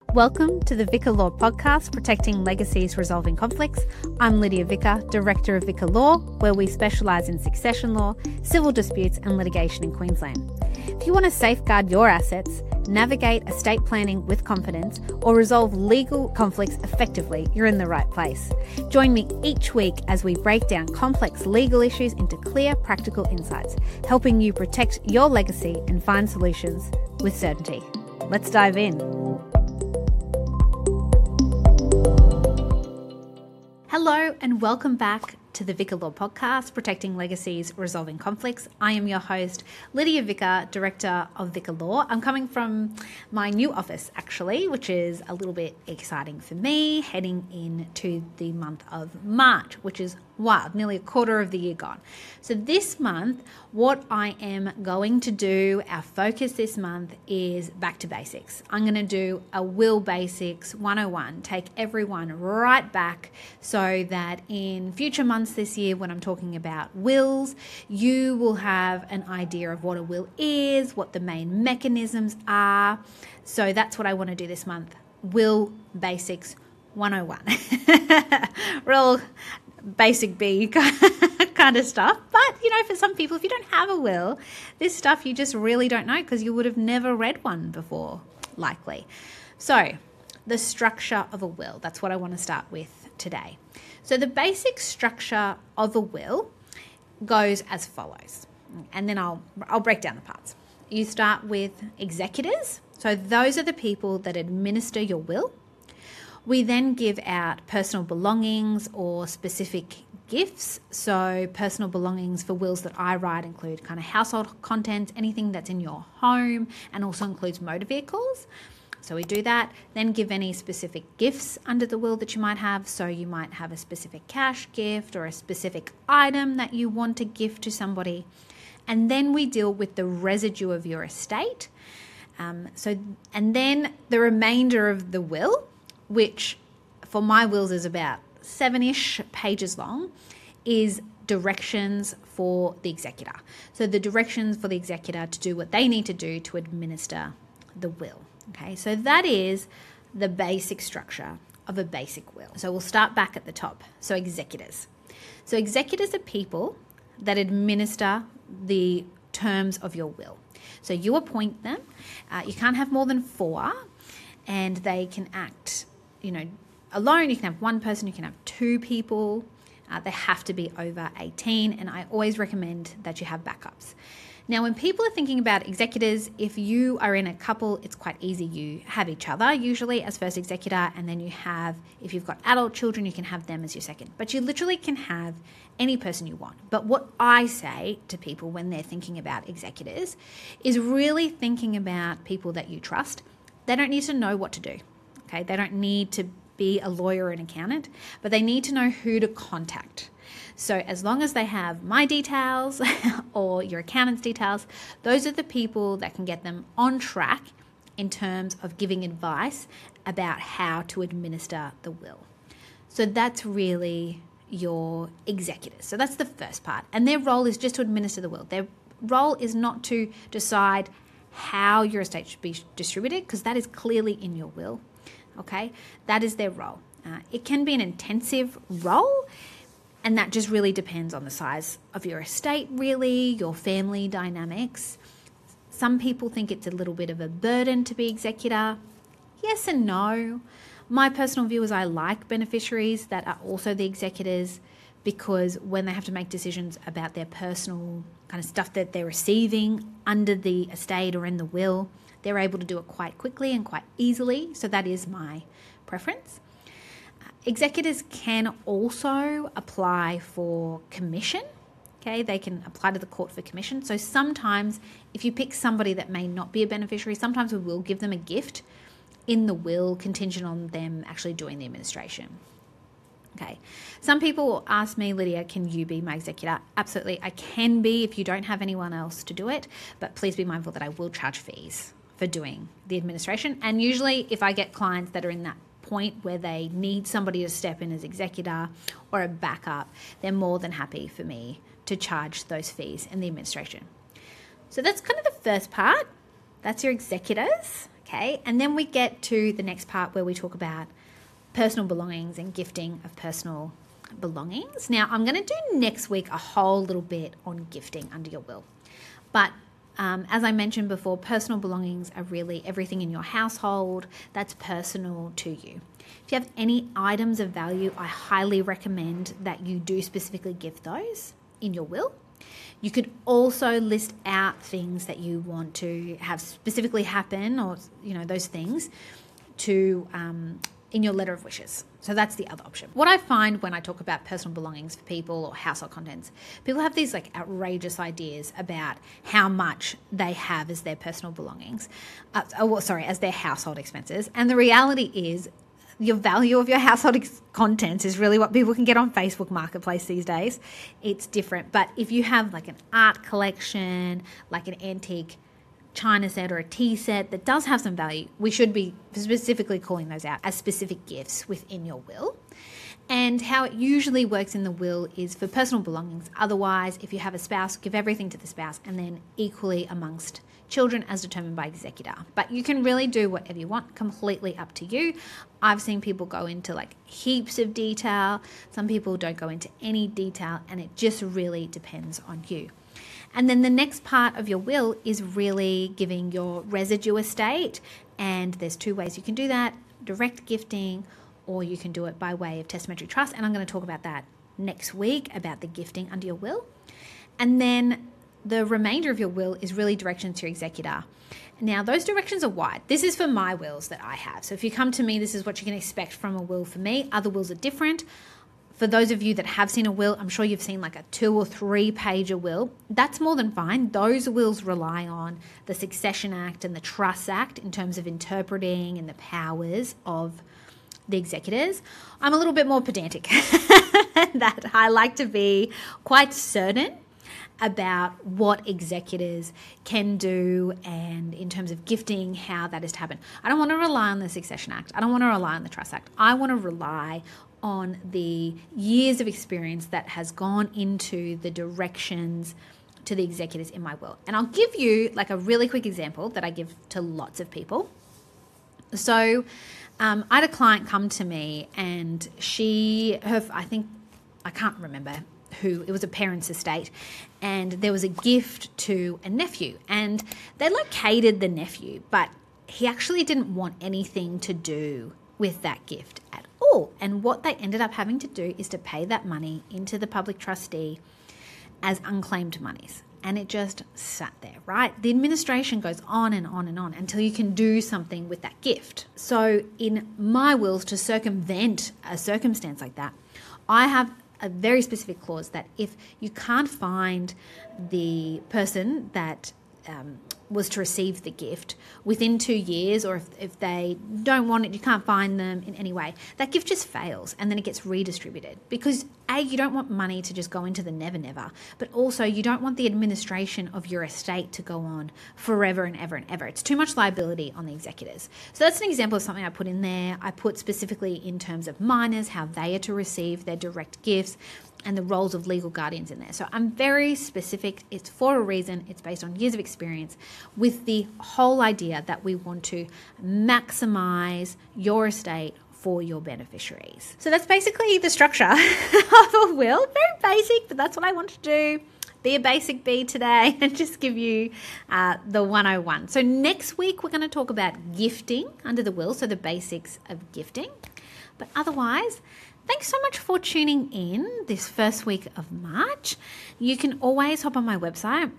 Welcome to the Vicar Law podcast, Protecting Legacies, Resolving Conflicts. I'm Lydia Vicar, Director of Vicar Law, where we specialise in succession law, civil disputes and litigation in Queensland. If you want to safeguard your assets, navigate estate planning with confidence, or resolve legal conflicts effectively, you're in the right place. Join me each week as we break down complex legal issues into clear, practical insights, helping you protect your legacy and find solutions with certainty. Let's dive in. Hello and welcome back to the Vicar Law podcast, Protecting Legacies, Resolving Conflicts. I am your host, Lydia Vicar, Director of Vicar Law. I'm coming from my new office, actually, which is a little bit exciting for me, heading into the month of March, which is wild, nearly a quarter of the year gone. So this month, what I am going to do, our focus this month is back to basics. I'm going to do a Will Basics 101, take everyone right back so that in future months this year, when I'm talking about wills, you will have an idea of what a will is, what the main mechanisms are. So that's what I want to do this month, Will Basics 101. Real basic B kind of stuff. But, for some people, if you don't have a will, this stuff you just really don't know because you would have never read one before, likely. So the structure of a will, that's what I want to start with today. So the basic structure of a will goes as follows, and then I'll break down the parts. You start with executors. So those are the people that administer your will. We then give out personal belongings or specific gifts. So personal belongings for wills that I write include kind of household contents, anything that's in your home, and also includes motor vehicles. So we do that, then give any specific gifts under the will that you might have. So you might have a specific cash gift or a specific item that you want to gift to somebody. And then we deal with the residue of your estate. And then the remainder of the will, which for my wills is about 7-ish pages long, is directions for the executor. So the directions for the executor to do what they need to do to administer the will. Okay, so that is the basic structure of a basic will. So we'll start back at the top. So executors. So executors are people that administer the terms of your will. So you appoint them. You can't have more than 4, and they can act, alone. You can have one person, you can have 2 people. They have to be over 18, and I always recommend that you have backups. Now, when people are thinking about executors, if you are in a couple, it's quite easy. You have each other usually as first executor, and then you have, if you've got adult children, you can have them as your second. But you literally can have any person you want. But what I say to people when they're thinking about executors is really thinking about people that you trust. They don't need to know what to do. Okay, they don't need to be a lawyer or an accountant, but they need to know who to contact. So as long as they have my details or your accountant's details, those are the people that can get them on track in terms of giving advice about how to administer the will. So that's really your executors. So that's the first part. And their role is just to administer the will. Their role is not to decide how your estate should be distributed, because that is clearly in your will. Okay, that is their role. It can be an intensive role, and that just really depends on the size of your estate, really, your family dynamics. Some people think it's a little bit of a burden to be executor. Yes and no. My personal view is I like beneficiaries that are also the executors, because when they have to make decisions about their personal kind of stuff that they're receiving under the estate or in the will, they're able to do it quite quickly and quite easily. So that is my preference. Executors can also apply for commission. Okay, they can apply to the court for commission. So sometimes if you pick somebody that may not be a beneficiary, sometimes we will give them a gift in the will contingent on them actually doing the administration. Okay, some people will ask me, Lydia, can you be my executor? Absolutely, I can be if you don't have anyone else to do it, but please be mindful that I will charge fees for doing the administration. And usually if I get clients that are in that point where they need somebody to step in as executor or a backup, they're more than happy for me to charge those fees in the administration. So that's kind of the first part. That's your executors. Okay, and then we get to the next part where we talk about personal belongings and gifting of personal belongings. Now, I'm going to do next week a whole little bit on gifting under your will. But as I mentioned before, personal belongings are really everything in your household that's personal to you. If you have any items of value, I highly recommend that you do specifically gift those in your will. You could also list out things that you want to have specifically happen, or those things to in your letter of wishes. So that's the other option. What I find when I talk about personal belongings for people or household contents, people have these outrageous ideas about how much they have as their personal belongings, as their household expenses. And the reality is your value of your household contents is really what people can get on Facebook Marketplace these days. It's different. But if you have an art collection, an antique china set or a tea set that does have some value, we should be specifically calling those out as specific gifts within your will. And how it usually works in the will is for personal belongings. Otherwise, if you have a spouse, give everything to the spouse and then equally amongst children as determined by executor. But you can really do whatever you want, completely up to you. I've seen people go into heaps of detail. Some people don't go into any detail, and it just really depends on you. And then the next part of your will is really giving your residue estate. And there's two ways you can do that: direct gifting, or you can do it by way of testamentary trust. And I'm going to talk about that next week, about the gifting under your will. And then the remainder of your will is really directions to your executor. Now, those directions are wide. This is for my wills that I have. So if you come to me, this is what you can expect from a will for me. Other wills are different. For those of you that have seen a will, I'm sure you've seen a 2 or 3 page will. That's more than fine. Those wills rely on the Succession Act and the Trust Act in terms of interpreting and the powers of the executors. I'm a little bit more pedantic that I like to be quite certain about what executors can do and in terms of gifting, how that is to happen. I don't want to rely on the Succession Act. I don't want to rely on the Trust Act. I want to rely on the years of experience that has gone into the directions to the executors in my will. And I'll give you a really quick example that I give to lots of people. So I had a client come to me, and I can't remember who, it was a parent's estate, and there was a gift to a nephew, and they located the nephew, but he actually didn't want anything to do with that gift at all. And what they ended up having to do is to pay that money into the public trustee as unclaimed monies. And it just sat there, right? The administration goes on and on and on until you can do something with that gift. So in my wills, to circumvent a circumstance like that, I have a very specific clause that if you can't find the person that was to receive the gift within 2 years, or if they don't want it, you can't find them in any way, that gift just fails and then it gets redistributed. Because A, you don't want money to just go into the never never, but also you don't want the administration of your estate to go on forever and ever and ever. It's too much liability on the executors. So that's an example of something I put in there. I put specifically in terms of minors, how they are to receive their direct gifts, and the roles of legal guardians in there. So I'm very specific. It's for a reason. It's based on years of experience, with the whole idea that we want to maximize your estate for your beneficiaries. So that's basically the structure of a will. Very basic, but that's what I want to do. Be a basic bee today and just give you the 101. So next week, we're going to talk about gifting under the will, so the basics of gifting. But otherwise, thanks so much for tuning in this first week of March. You can always hop on my website,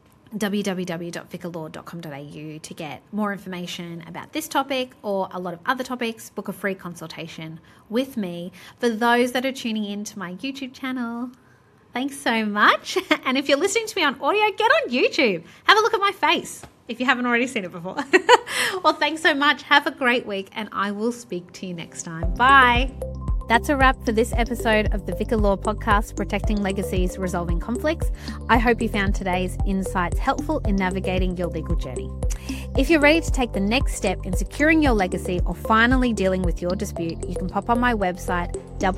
www.vicalaw.com.au, to get more information about this topic or a lot of other topics. Book a free consultation with me. For those that are tuning in to my YouTube channel, thanks so much. And if you're listening to me on audio, get on YouTube. Have a look at my face if you haven't already seen it before. Well, thanks so much. Have a great week, and I will speak to you next time. Bye. That's a wrap for this episode of the Vicar Law Podcast, Protecting Legacies, Resolving Conflicts. I hope you found today's insights helpful in navigating your legal journey. If you're ready to take the next step in securing your legacy or finally dealing with your dispute, you can pop on my website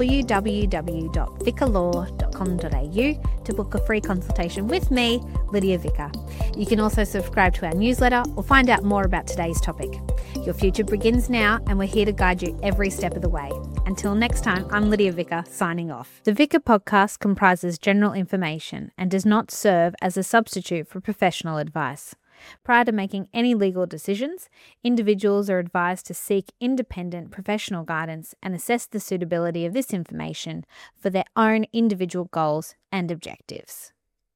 www.vicalaw.com.au to book a free consultation with me, Lydia Vicar. You can also subscribe to our newsletter or find out more about today's topic. Your future begins now, and we're here to guide you every step of the way. Until next time, I'm Lydia Vicar, signing off. The Vicar podcast comprises general information and does not serve as a substitute for professional advice. Prior to making any legal decisions, individuals are advised to seek independent professional guidance and assess the suitability of this information for their own individual goals and objectives.